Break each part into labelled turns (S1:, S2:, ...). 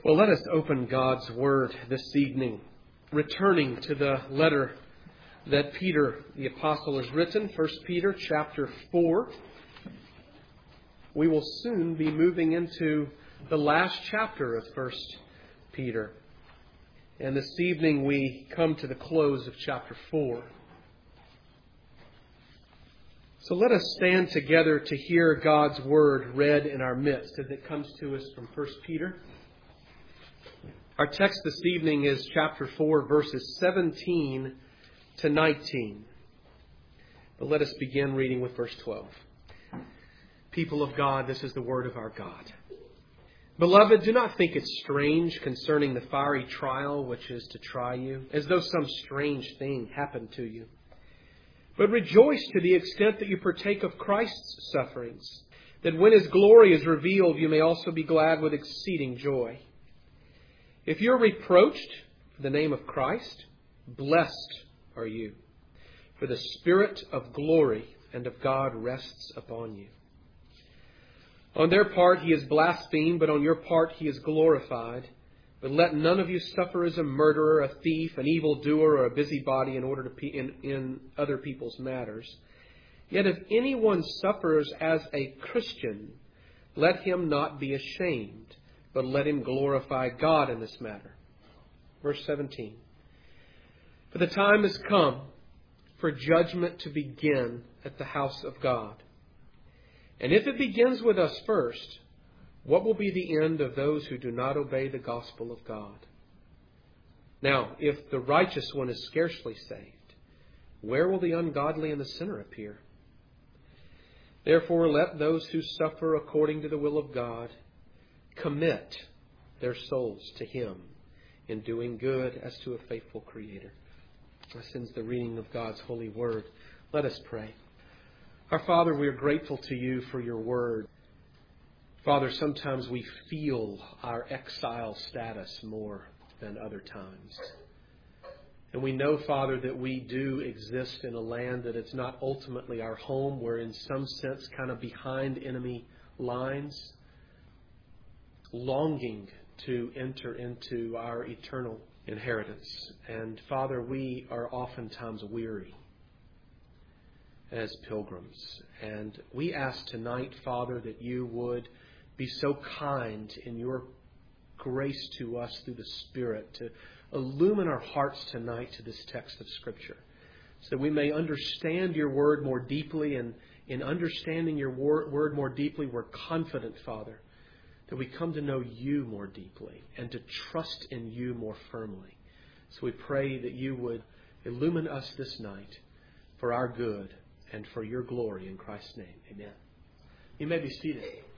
S1: Well, let us open God's Word this evening, returning to the letter that Peter, the Apostle, has written, 1 Peter chapter 4. We will soon be moving into the last chapter of 1 Peter. And this evening we come to the close of chapter 4. So let us stand together to hear God's Word read in our midst as it comes to us from 1 Peter. Our text this evening is chapter 4, verses 17 to 19. But let us begin reading with verse 12. People of God, this is the word of our God. Beloved, do not think it strange concerning the fiery trial which is to try you, as though some strange thing happened to you. But rejoice to the extent that you partake of Christ's sufferings, that when His glory is revealed, you may also be glad with exceeding joy. If you are reproached for the name of Christ, blessed are you, for the Spirit of glory and of God rests upon you. On their part He is blasphemed, but on your part He is glorified. But let none of you suffer as a murderer, a thief, an evildoer, or a busybody in other people's matters. Yet if anyone suffers as a Christian, let him not be ashamed, but let him glorify God in this matter. Verse 17. For the time has come for judgment to begin at the house of God. And if it begins with us first, what will be the end of those who do not obey the gospel of God? Now, if the righteous one is scarcely saved, where will the ungodly and the sinner appear? Therefore, let those who suffer according to the will of God commit their souls to Him in doing good as to a faithful Creator. This ends the reading of God's holy word. Let us pray. Our Father, we are grateful to You for Your word. Father, sometimes we feel our exile status more than other times. And we know, Father, that we do exist in a land that it's not ultimately our home. We're in some sense kind of behind enemy lines, longing to enter into our eternal inheritance. And Father, we are oftentimes weary as pilgrims. And we ask tonight, Father, that You would be so kind in Your grace to us through the Spirit to illumine our hearts tonight to this text of Scripture, so that we may understand Your word more deeply. And in understanding Your word more deeply, we're confident, Father, that we come to know You more deeply and to trust in You more firmly. So we pray that You would illumine us this night for our good and for Your glory in Christ's name. Amen. You may be seated.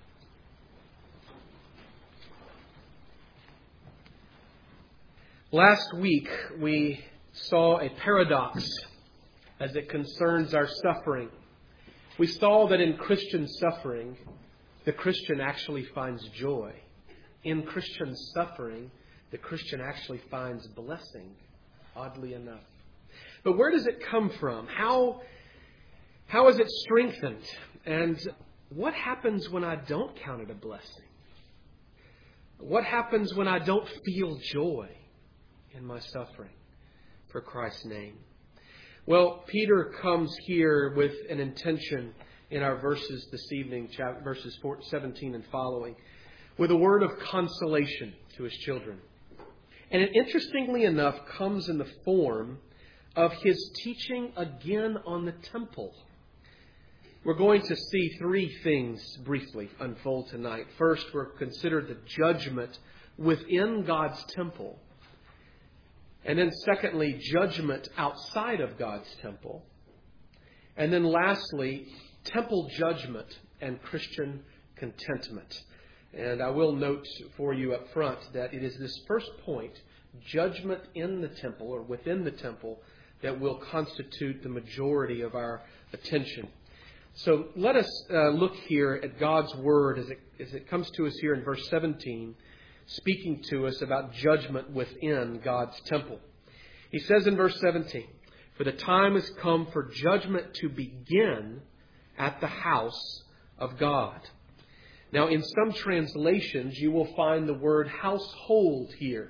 S1: Last week we saw a paradox as it concerns our suffering. We saw that in Christian suffering, the Christian actually finds joy. In Christian suffering, the Christian actually finds blessing, oddly enough. But where does it come from? How is it strengthened? And what happens when I don't count it a blessing? What happens when I don't feel joy in my suffering for Christ's name? Well, Peter comes here with an intention in our verses this evening, verses 17 and following, with a word of consolation to his children. And it, interestingly enough, comes in the form of his teaching again on the temple. We're going to see three things briefly unfold tonight. First, we'll consider the judgment within God's temple. And then secondly, judgment outside of God's temple. And then lastly, temple judgment and Christian contentment. And I will note for you up front that it is this first point, judgment in the temple or within the temple, that will constitute the majority of our attention. So let us look here at God's Word as it comes to us here in verse 17, speaking to us about judgment within God's temple. He says in verse 17, "For the time has come for judgment to begin at the house of God." Now, in some translations, you will find the word household here.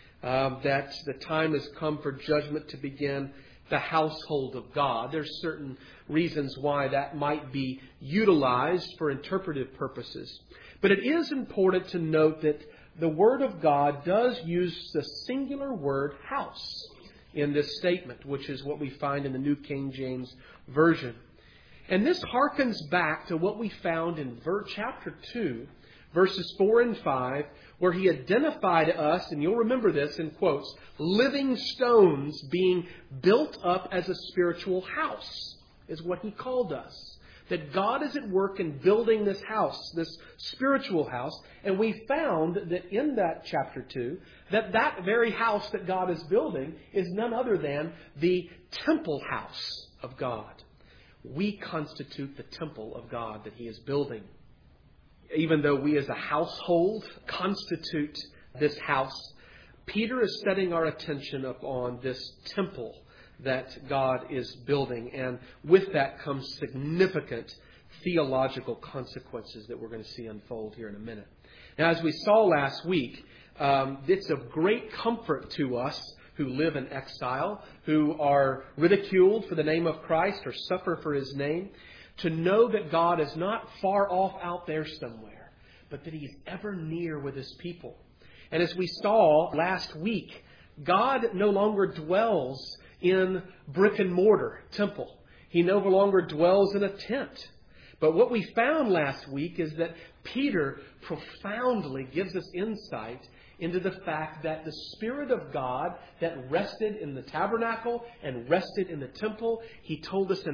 S1: That the time has come for judgment to begin the household of God. There's certain reasons why that might be utilized for interpretive purposes. But it is important to note that the Word of God does use the singular word house in this statement, which is what we find in the New King James Version. And this harkens back to what we found in chapter 2, verses 4 and 5, where he identified us, and you'll remember this in quotes, living stones being built up as a spiritual house, is what he called us. That God is at work in building this house, this spiritual house. And we found that in that chapter 2, that very house that God is building is none other than the temple house of God. We constitute the temple of God that he is building. Even though we as a household constitute this house, Peter is setting our attention upon this temple that God is building. And with that comes significant theological consequences that we're going to see unfold here in a minute. Now, as we saw last week, it's of great comfort to us who live in exile, who are ridiculed for the name of Christ or suffer for his name, to know that God is not far off out there somewhere, but that he is ever near with his people. And as we saw last week, God no longer dwells in brick and mortar temple. He no longer dwells in a tent. But what we found last week is that Peter profoundly gives us insight into the fact that the Spirit of God that rested in the tabernacle and rested in the temple, he told us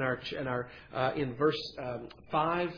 S1: in verse 5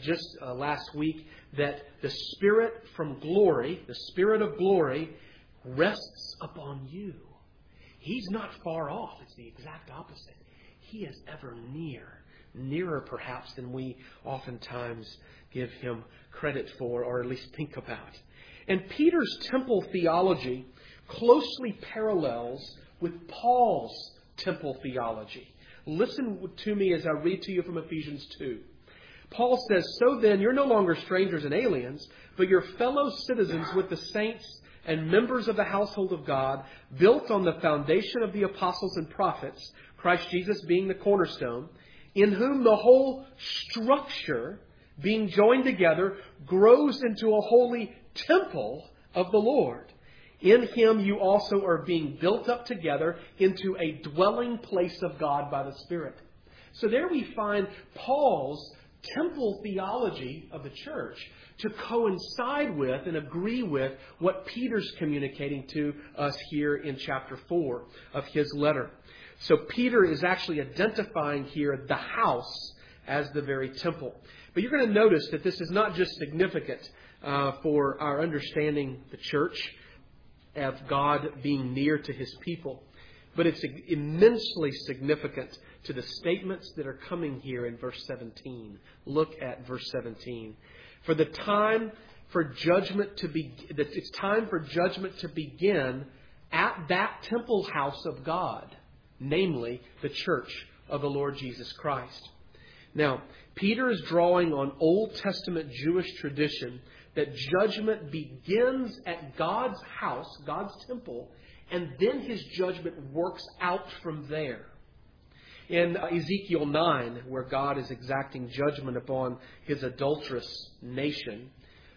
S1: last week, that the Spirit from glory, the Spirit of glory, rests upon you. He's not far off. It's the exact opposite. He is ever near, nearer perhaps than we oftentimes give him credit for, or at least think about. And Peter's temple theology closely parallels with Paul's temple theology. Listen to me as I read to you from Ephesians 2. Paul says, "So then, you're no longer strangers and aliens, but you're fellow citizens with the saints and members of the household of God, built on the foundation of the apostles and prophets, Christ Jesus being the cornerstone, in whom the whole structure, being joined together, grows into a holy temple of the Lord. In him you also are being built up together into a dwelling place of God by the Spirit." So there we find Paul's temple theology of the church to coincide with and agree with what Peter's communicating to us here in chapter 4 of his letter. So Peter is actually identifying here the house as the very temple. But you're going to notice that this is not just significant for our understanding the church of God being near to his people, but it's immensely significant to the statements that are coming here in verse 17. Look at verse 17. It's time for judgment to begin at that temple house of God, namely the church of the Lord Jesus Christ. Now, Peter is drawing on Old Testament Jewish tradition that judgment begins at God's house, God's temple, and then his judgment works out from there. In Ezekiel 9, where God is exacting judgment upon his idolatrous nation,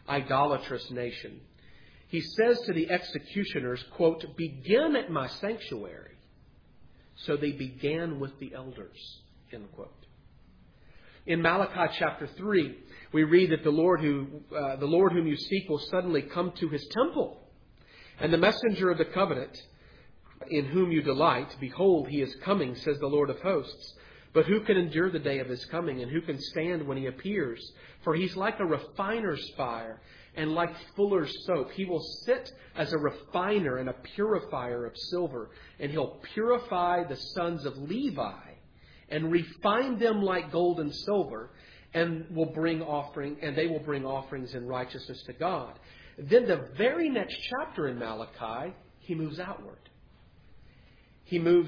S1: he says to the executioners, quote, "Begin at my sanctuary." So they began with the elders, end quote. In Malachi chapter 3, we read that the Lord whom you seek will suddenly come to his temple. And the messenger of the covenant, in whom you delight, behold, he is coming, says the Lord of hosts. But who can endure the day of his coming, and who can stand when he appears? For he's like a refiner's fire, and like fuller's soap. He will sit as a refiner and a purifier of silver, and he'll purify the sons of Levi, and refine them like gold and silver, and they will bring offerings in righteousness to God. Then the very next chapter in Malachi, he moves outward. He moves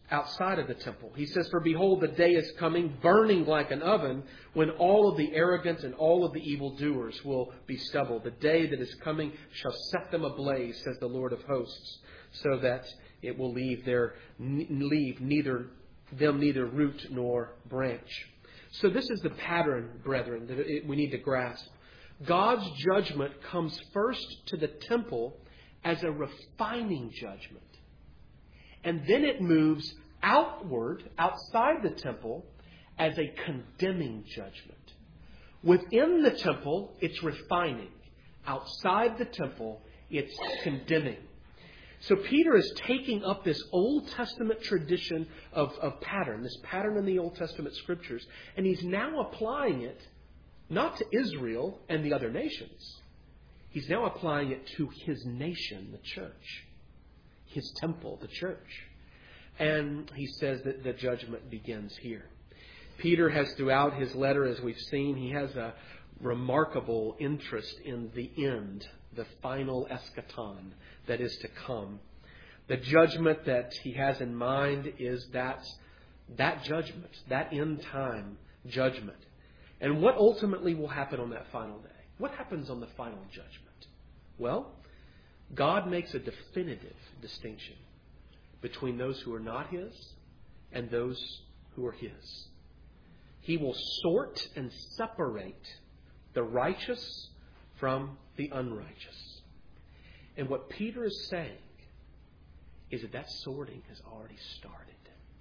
S1: outside of the temple. He says, "For behold, the day is coming, burning like an oven, when all of the arrogant and all of the evildoers will be stubble. The day that is coming shall set them ablaze, says the Lord of hosts, so that it will leave neither root nor branch." So this is the pattern, brethren, that we need to grasp. God's judgment comes first to the temple as a refining judgment. And then it moves outward, outside the temple, as a condemning judgment. Within the temple, it's refining. Outside the temple, it's condemning. So Peter is taking up this Old Testament tradition of pattern, this pattern in the Old Testament Scriptures, and he's now applying it not to Israel and the other nations. He's now applying it to his nation, the church. His temple, the church. And he says that the judgment begins here. Peter has, throughout his letter, as we've seen, he has a remarkable interest in the end, the final eschaton that is to come. The judgment that he has in mind is that judgment, that end time judgment. And what ultimately will happen on that final day? What happens on the final judgment? Well, God makes a definitive distinction between those who are not His and those who are His. He will sort and separate the righteous from the unrighteous. And what Peter is saying is that sorting has already started.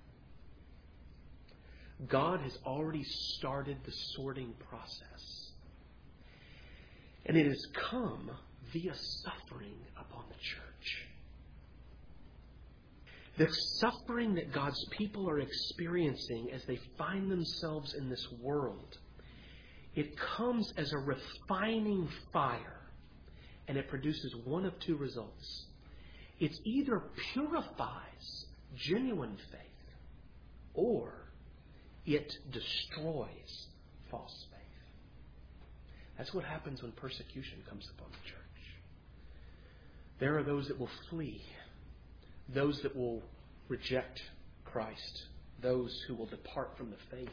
S1: God has already started the sorting process. And it has come via suffering upon the church. The suffering that God's people are experiencing as they find themselves in this world, it comes as a refining fire, and it produces one of two results. It either purifies genuine faith, or it destroys false faith. That's what happens when persecution comes upon the church. There are those that will flee, those that will reject Christ, those who will depart from the faith.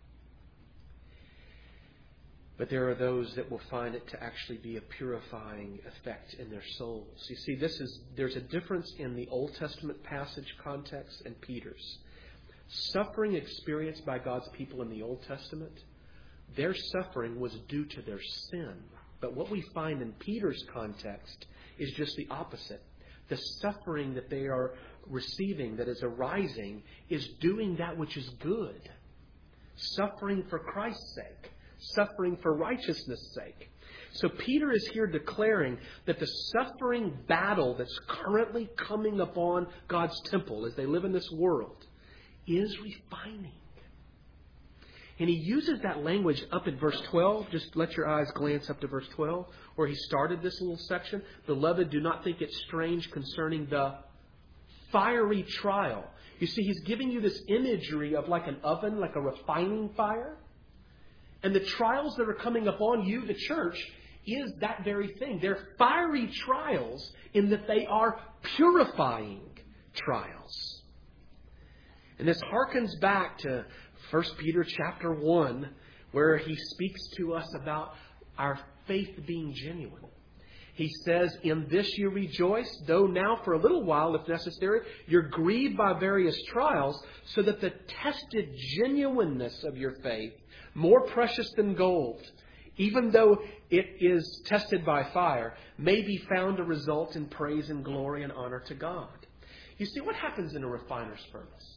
S1: But there are those that will find it to actually be a purifying effect in their souls. You see, there's a difference in the Old Testament passage context and Peter's. Suffering experienced by God's people in the Old Testament, their suffering was due to their sin. But what we find in Peter's context is just the opposite. The suffering that they are receiving, that is arising, is doing that which is good. Suffering for Christ's sake. Suffering for righteousness' sake. So Peter is here declaring that the suffering battle that's currently coming upon God's temple as they live in this world is refining. And he uses that language up in verse 12. Just let your eyes glance up to verse 12, where he started this little section. Beloved, do not think it strange concerning the fiery trial. You see, he's giving you this imagery of like an oven, like a refining fire. And the trials that are coming upon you, the church, is that very thing. They're fiery trials in that they are purifying trials. And this harkens back to 1 Peter chapter 1, where he speaks to us about our faith being genuine. He says, in this you rejoice, though now for a little while, if necessary, you're grieved by various trials, so that the tested genuineness of your faith, more precious than gold, even though it is tested by fire, may be found to result in praise and glory and honor to God. You see, what happens in a refiner's furnace?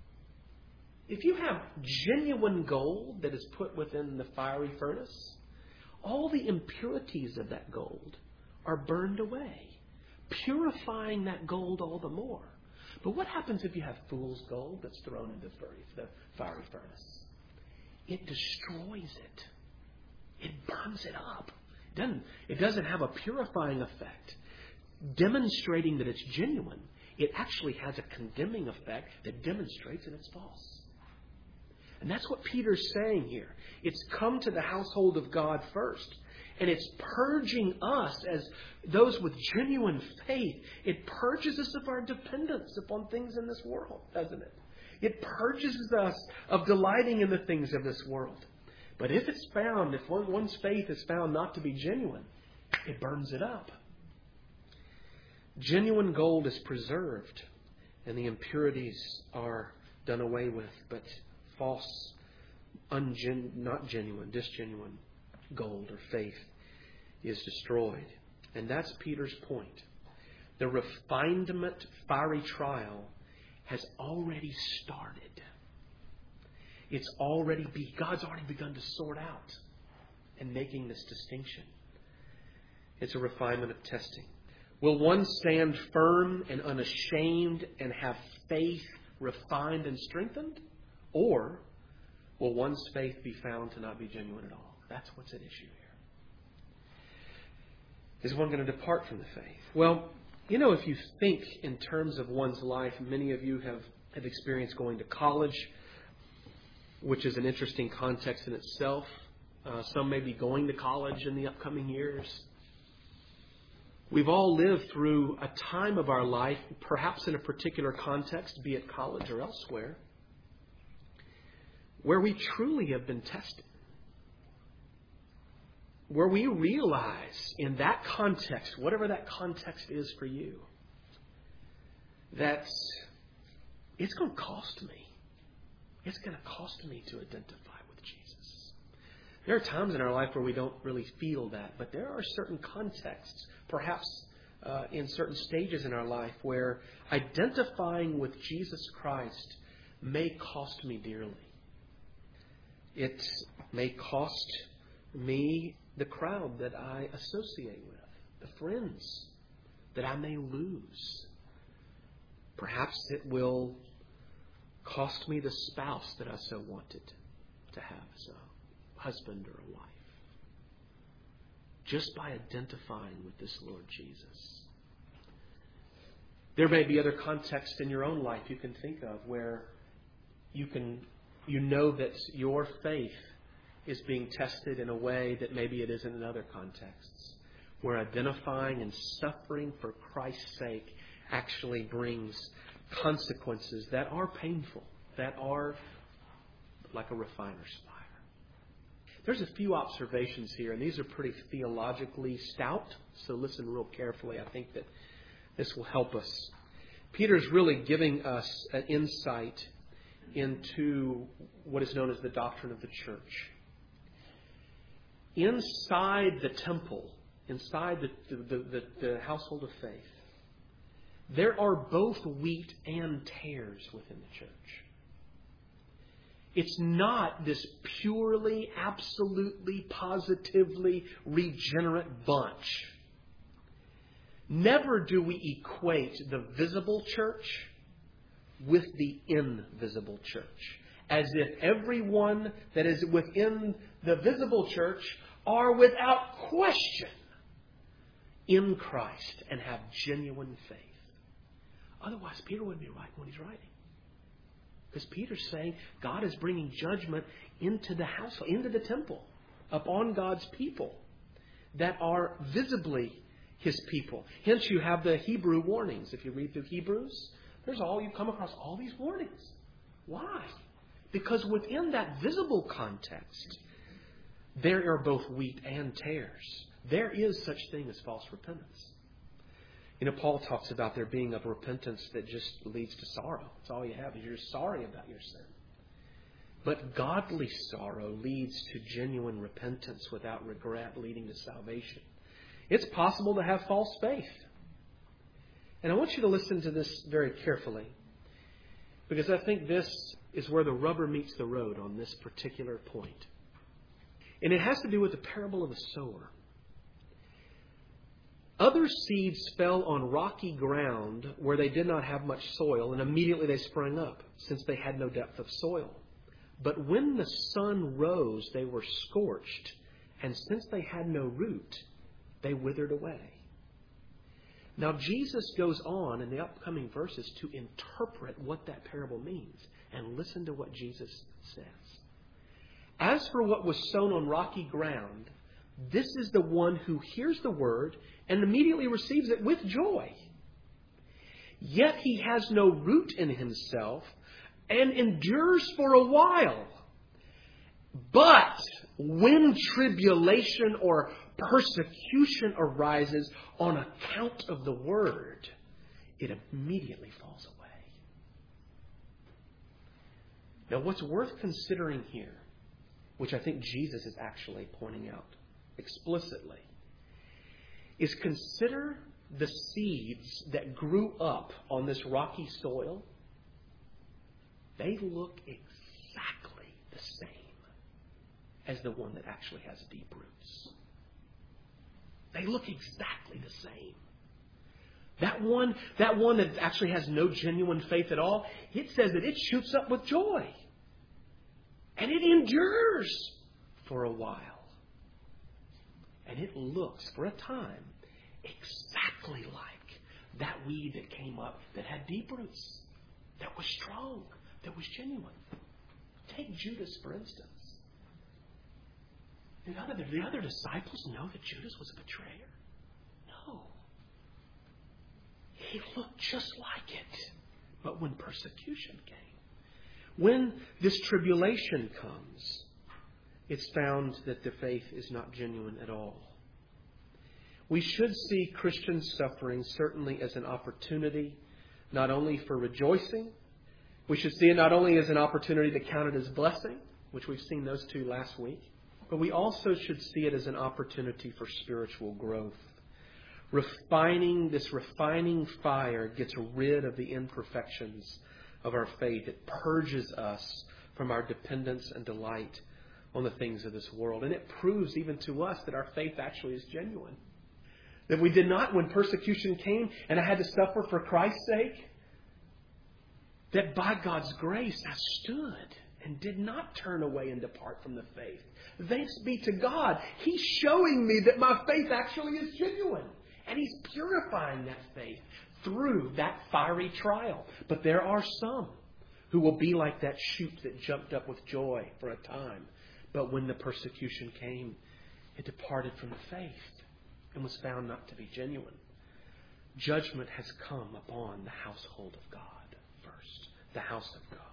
S1: If you have genuine gold that is put within the fiery furnace, all the impurities of that gold are burned away, purifying that gold all the more. But what happens if you have fool's gold that's thrown into the fiery furnace? It destroys it. It burns it up. It doesn't have a purifying effect, demonstrating that it's genuine. It actually has a condemning effect that demonstrates that it's false. And that's what Peter's saying here. It's come to the household of God first. And it's purging us as those with genuine faith. It purges us of our dependence upon things in this world, doesn't it? It purges us of delighting in the things of this world. But if it's found, if one's faith is found not to be genuine, it burns it up. Genuine gold is preserved, and the impurities are done away with, but false, not genuine, disgenuine gold or faith is destroyed. And that's Peter's point. The refinement, fiery trial has already started. God's already begun to sort out and making this distinction. It's a refinement of testing. Will one stand firm and unashamed and have faith refined and strengthened? Or will one's faith be found to not be genuine at all? That's what's at issue here. Is one going to depart from the faith? Well, if you think in terms of one's life, many of you have experienced going to college, which is an interesting context in itself. Some may be going to college in the upcoming years. We've all lived through a time of our life, perhaps in a particular context, be it college or elsewhere, where we truly have been tested. Where we realize in that context, whatever that context is for you, that it's going to cost me. It's going to cost me to identify with Jesus. There are times in our life where we don't really feel that, but there are certain contexts, perhaps in certain stages in our life, where identifying with Jesus Christ may cost me dearly. It may cost me the crowd that I associate with, the friends that I may lose. Perhaps it will cost me the spouse that I so wanted to have as a husband or a wife. Just by identifying with this Lord Jesus. There may be other contexts in your own life you can think of where you know that your faith is being tested in a way that maybe it isn't in other contexts, where identifying and suffering for Christ's sake actually brings consequences that are painful, that are like a refiner's fire. There's a few observations here, and these are pretty theologically stout, so listen real carefully. I think that this will help us. Peter's really giving us an insight into what is known as the doctrine of the church. Inside the temple, inside the household of faith, there are both wheat and tares within the church. It's not this purely, absolutely, positively regenerate bunch. Never do we equate the visible church with the invisible church, as if everyone that is within the visible church are without question in Christ and have genuine faith. Otherwise, Peter wouldn't be right when he's writing. Because Peter's saying God is bringing judgment into the house, into the temple, upon God's people that are visibly His people. Hence, you have the Hebrew warnings. If you read through Hebrews, you come across all these warnings. Why? Because within that visible context, there are both wheat and tares. There is such thing as false repentance. Paul talks about there being a repentance that just leads to sorrow. That's all you have, is you're sorry about your sin. But godly sorrow leads to genuine repentance without regret, leading to salvation. It's possible to have false faith. And I want you to listen to this very carefully, because I think this is where the rubber meets the road on this particular point. And it has to do with the parable of the sower. Other seeds fell on rocky ground where they did not have much soil, and immediately they sprang up, since they had no depth of soil. But when the sun rose, they were scorched, and since they had no root, they withered away. Now, Jesus goes on in the upcoming verses to interpret what that parable means. And listen to what Jesus says. As for what was sown on rocky ground, this is the one who hears the word and immediately receives it with joy. Yet he has no root in himself, and endures for a while. But when tribulation or persecution arises on account of the word, it immediately falls away. Now, what's worth considering here, which I think Jesus is actually pointing out explicitly, is consider the seeds that grew up on this rocky soil. They look exactly the same as the one that actually has deep roots. They look exactly the same. That one that actually has no genuine faith at all, it says that it shoots up with joy. And it endures for a while. And it looks, for a time, exactly like that weed that came up that had deep roots, that was strong, that was genuine. Take Judas, for instance. Did the other disciples know that Judas was a betrayer? No. He looked just like it. But when persecution came, when this tribulation comes, it's found that the faith is not genuine at all. We should see Christian suffering certainly as an opportunity, not only for rejoicing. We should see it not only as an opportunity to count it as blessing, which we've seen those two last week, but we also should see it as an opportunity for spiritual growth. This refining fire gets rid of the imperfections of our faith. It purges us from our dependence and delight on the things of this world. And it proves even to us that our faith actually is genuine. That we did not, when persecution came and I had to suffer for Christ's sake, that by God's grace I stood and did not turn away and depart from the faith. Thanks be to God. He's showing me that my faith actually is genuine. And He's purifying that faith through that fiery trial. But there are some who will be like that shoot that jumped up with joy for a time. But when the persecution came, it departed from the faith and was found not to be genuine. Judgment has come upon the household of God first. The house of God.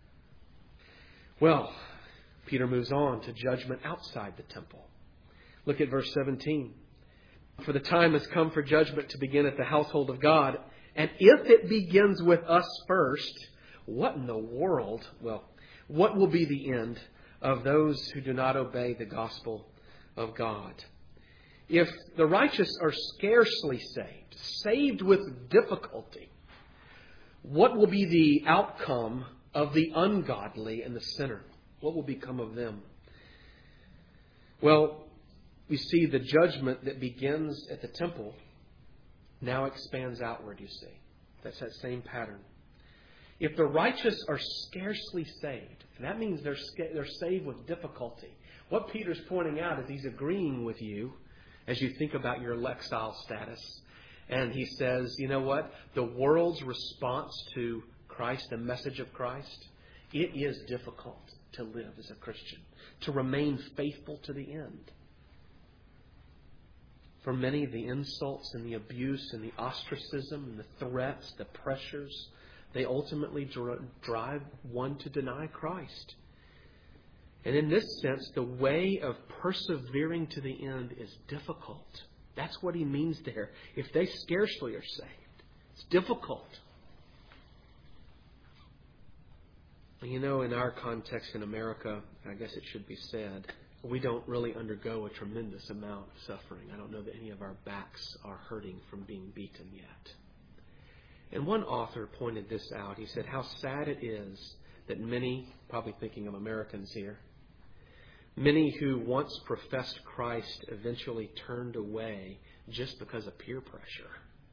S1: Well, Peter moves on to judgment outside the temple. Look at verse 17. For the time has come for judgment to begin at the household of God. And if it begins with us first, what in the world? Well, what will be the end of those who do not obey the gospel of God? If the righteous are scarcely saved with difficulty, what will be the outcome of the ungodly and the sinner? What will become of them? Well, we see the judgment that begins at the temple now expands outward, you see. That's that same pattern. If the righteous are scarcely saved, and that means they're saved with difficulty. What Peter's pointing out is he's agreeing with you as you think about your exile status. And he says, you know what? The world's response to Christ, the message of Christ, it is difficult to live as a Christian, to remain faithful to the end. For many, the insults and the abuse and the ostracism and the threats, the pressures, they ultimately drive one to deny Christ. And in this sense, the way of persevering to the end is difficult. That's what he means there. If they scarcely are saved, it's difficult. You know, in our context in America, I guess it should be said, we don't really undergo a tremendous amount of suffering. I don't know that any of our backs are hurting from being beaten yet. And one author pointed this out. He said how sad it is that many, probably thinking of Americans here, many who once professed Christ eventually turned away just because of peer pressure.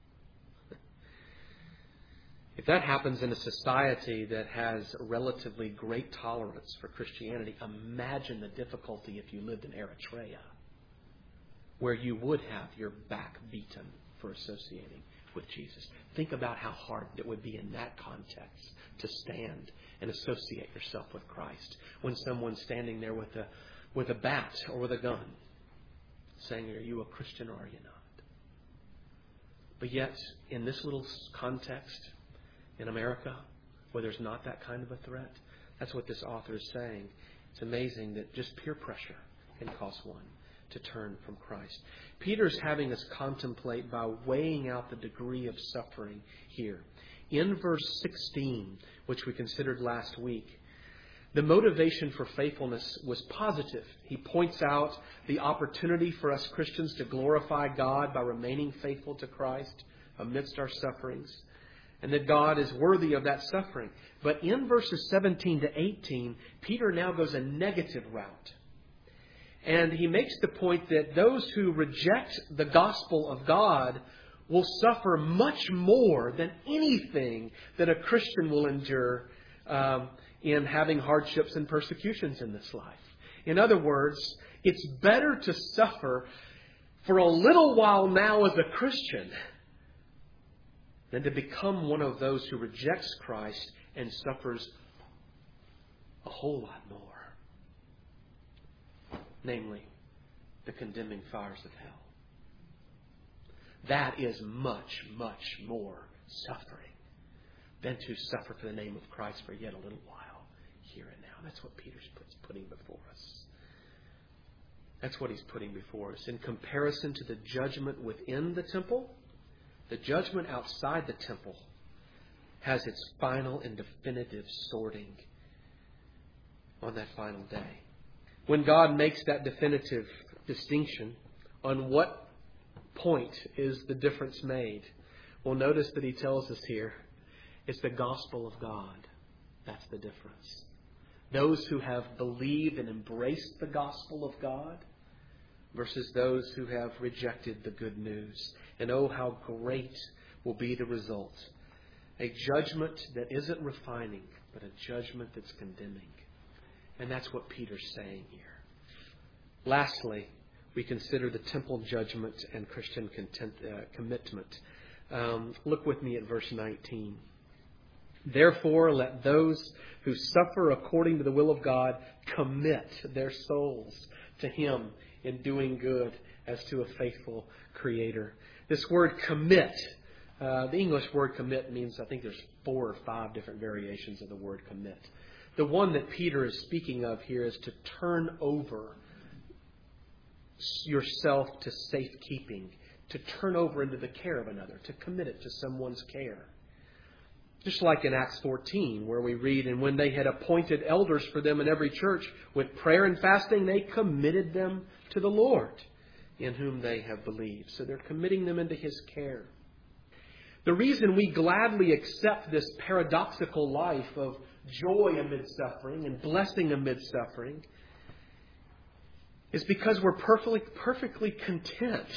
S1: If that happens in a society that has relatively great tolerance for Christianity, imagine the difficulty if you lived in Eritrea, where you would have your back beaten for associating with Jesus. Think about how hard it would be in that context to stand and associate yourself with Christ when someone's standing there with a bat or with a gun saying, are you a Christian or are you not? But yet, in this little context, in America, where there's not that kind of a threat? That's what this author is saying. It's amazing that just peer pressure can cause one to turn from Christ. Peter's having us contemplate by weighing out the degree of suffering here. In verse 16, which we considered last week, the motivation for faithfulness was positive. He points out the opportunity for us Christians to glorify God by remaining faithful to Christ amidst our sufferings, and that God is worthy of that suffering. But in verses 17 to 18, Peter now goes a negative route. And he makes the point that those who reject the gospel of God will suffer much more than anything that a Christian will endure in having hardships and persecutions in this life. In other words, it's better to suffer for a little while now as a Christian than to become one of those who rejects Christ and suffers a whole lot more. Namely, the condemning fires of hell. That is much, much more suffering than to suffer for the name of Christ for yet a little while, here and now. That's what Peter's putting before us. That's what he's putting before us. In comparison to the judgment within the temple, the judgment outside the temple has its final and definitive sorting on that final day. When God makes that definitive distinction, on what point is the difference made? Well, notice that he tells us here, it's the gospel of God. That's the difference. Those who have believed and embraced the gospel of God versus those who have rejected the good news. And oh, how great will be the result. A judgment that isn't refining, but a judgment that's condemning. And that's what Peter's saying here. Lastly, we consider the temple judgment and Christian commitment. Look with me at verse 19. Therefore, let those who suffer according to the will of God commit their souls to Him in doing good as to a faithful Creator. This word commit, the English word commit means, I think there's 4 or 5 different variations of the word commit. The one that Peter is speaking of here is to turn over yourself to safekeeping, to turn over into the care of another, to commit it to someone's care. Just like in Acts 14, where we read, and when they had appointed elders for them in every church, with prayer and fasting, they committed them to the Lord, in whom they have believed. So they're committing them into His care. The reason we gladly accept this paradoxical life of joy amid suffering and blessing amid suffering is because we're perfectly content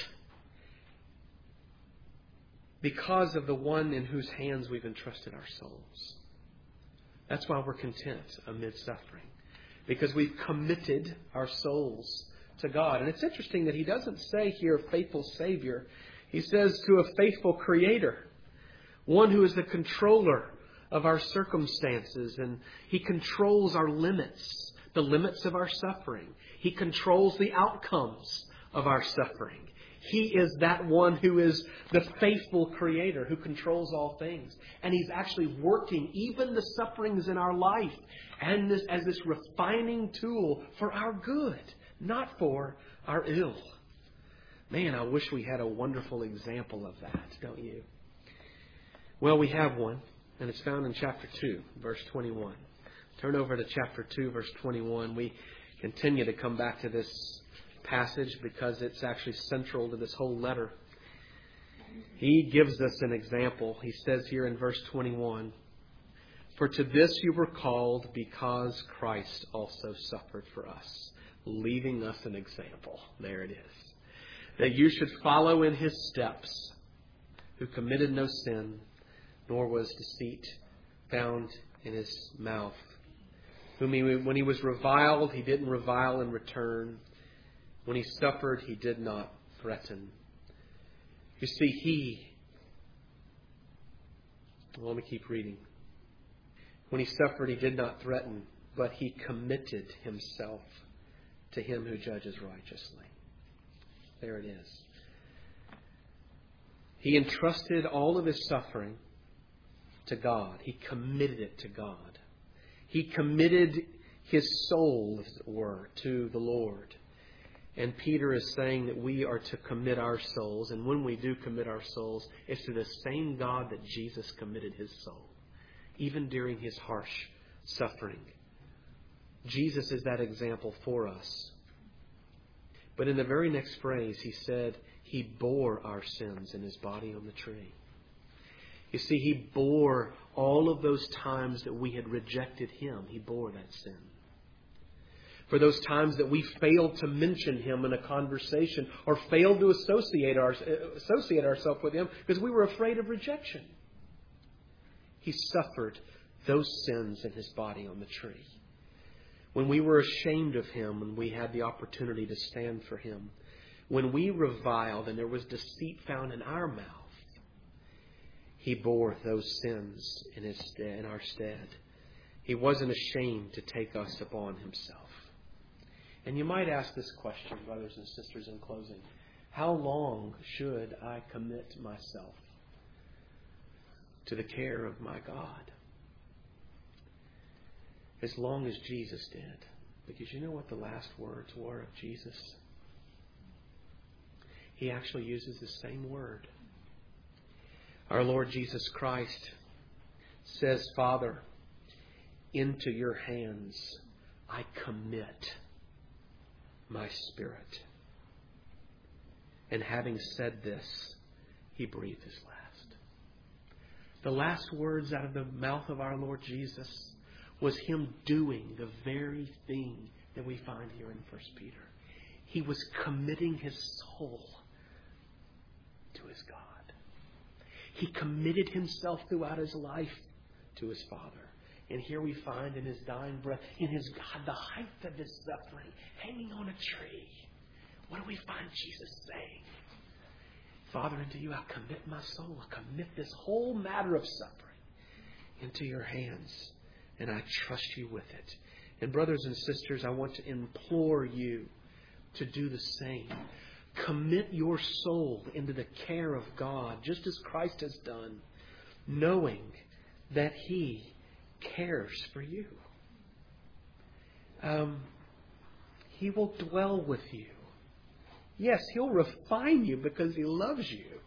S1: because of the one in whose hands we've entrusted our souls. That's why we're content amid suffering, because we've committed our souls to God. And it's interesting that he doesn't say here faithful Savior. He says to a faithful Creator, one who is the controller of our circumstances, and He controls our limits, the limits of our suffering. He controls the outcomes of our suffering. He is that one who is the faithful Creator who controls all things. And He's actually working even the sufferings in our life and as this refining tool for our good, not for our ill. Man, I wish we had a wonderful example of that, don't you? Well, we have one, and it's found in chapter 2, verse 21. Turn over to chapter 2, verse 21. We continue to come back to this passage because it's actually central to this whole letter. He gives us an example. He says here in verse 21, "For to this you were called because Christ also suffered for us," leaving us an example. There it is. "That you should follow in His steps, who committed no sin, nor was deceit found in His mouth. Whom when He was reviled, He didn't revile in return. When He suffered, He did not threaten." You see, let me keep reading. "When He suffered, He did not threaten, but He committed Himself to Him who judges righteously." There it is. He entrusted all of His suffering to God. He committed it to God. He committed his soul, as it were, to the Lord. And Peter is saying that we are to commit our souls. And when we do commit our souls, it's to the same God that Jesus committed his soul, even during his harsh suffering. Jesus is that example for us. But in the very next phrase, he said, he bore our sins in his body on the tree. You see, he bore all of those times that we had rejected him. He bore that sin. For those times that we failed to mention him in a conversation or failed to associate ourselves with him because we were afraid of rejection. He suffered those sins in his body on the tree. When we were ashamed of him and we had the opportunity to stand for him. When we reviled and there was deceit found in our mouth, he bore those sins in our stead. He wasn't ashamed to take us upon himself. And you might ask this question, brothers and sisters, in closing. How long should I commit myself to the care of my God? As long as Jesus did. Because you know what the last words were of Jesus? He actually uses the same word. Our Lord Jesus Christ says, Father, into your hands I commit my spirit. And having said this, he breathed his last. The last words out of the mouth of our Lord Jesus was him doing the very thing that we find here in 1 Peter. He was committing his soul to his God. He committed himself throughout his life to his Father. And here we find in his dying breath, in his God, the height of his suffering, hanging on a tree. What do we find Jesus saying? Father, unto you I commit my soul. I commit this whole matter of suffering into your hands. And I trust you with it. And brothers and sisters, I want to implore you to do the same. Commit your soul into the care of God, just as Christ has done, knowing that he cares for you. He will dwell with you. Yes, he'll refine you because he loves you.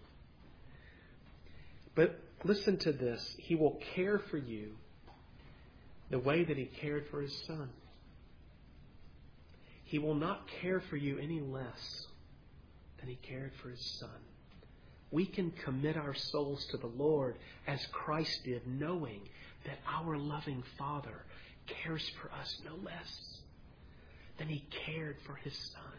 S1: But listen to this. He will care for you the way that he cared for his Son. He will not care for you any less than he cared for his Son. We can commit our souls to the Lord as Christ did, knowing that our loving Father cares for us no less than he cared for his Son.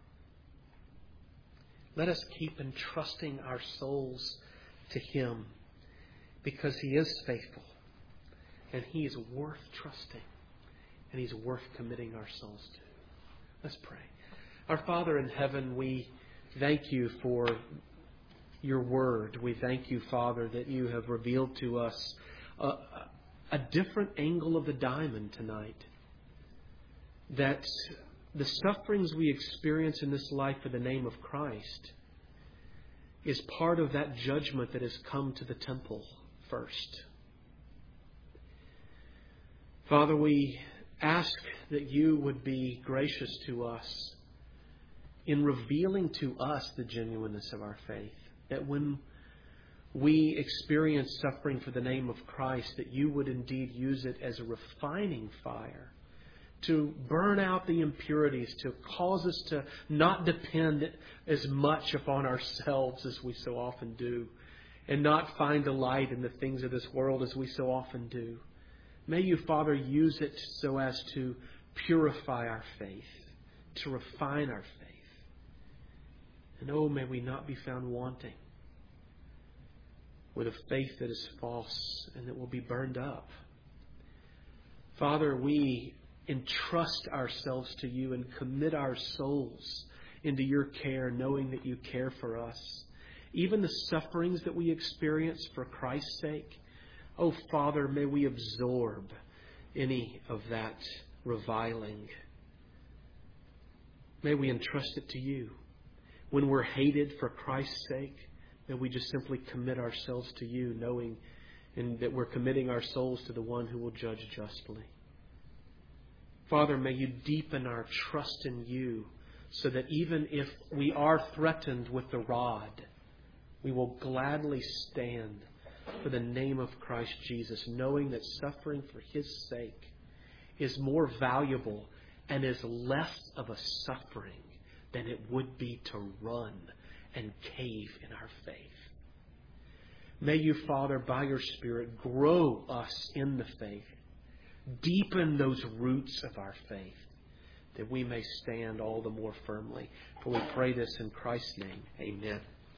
S1: Let us keep entrusting our souls to him because he is faithful and he is worth trusting and he's worth committing our souls to. Let's pray. Our Father in heaven, we thank you for your word. We thank you, Father, that you have revealed to us a different angle of the diamond tonight. That the sufferings we experience in this life for the name of Christ is part of that judgment that has come to the temple first. Father, we ask that you would be gracious to us in revealing to us the genuineness of our faith. That when we experience suffering for the name of Christ, that you would indeed use it as a refining fire to burn out the impurities, to cause us to not depend as much upon ourselves as we so often do, and not find delight in the things of this world as we so often do. May you, Father, use it so as to purify our faith, to refine our faith. And oh, may we not be found wanting with a faith that is false and that will be burned up. Father, we entrust ourselves to you and commit our souls into your care, knowing that you care for us. Even the sufferings that we experience for Christ's sake, oh, Father, may we absorb any of that reviling. May we entrust it to you. When we're hated for Christ's sake, may we just simply commit ourselves to you, knowing and that we're committing our souls to the one who will judge justly. Father, may you deepen our trust in you so that even if we are threatened with the rod, we will gladly stand for the name of Christ Jesus, knowing that suffering for His sake is more valuable and is less of a suffering than it would be to run and cave in our faith. May you, Father, by your Spirit, grow us in the faith. Deepen those roots of our faith, that we may stand all the more firmly. For we pray this in Christ's name. Amen.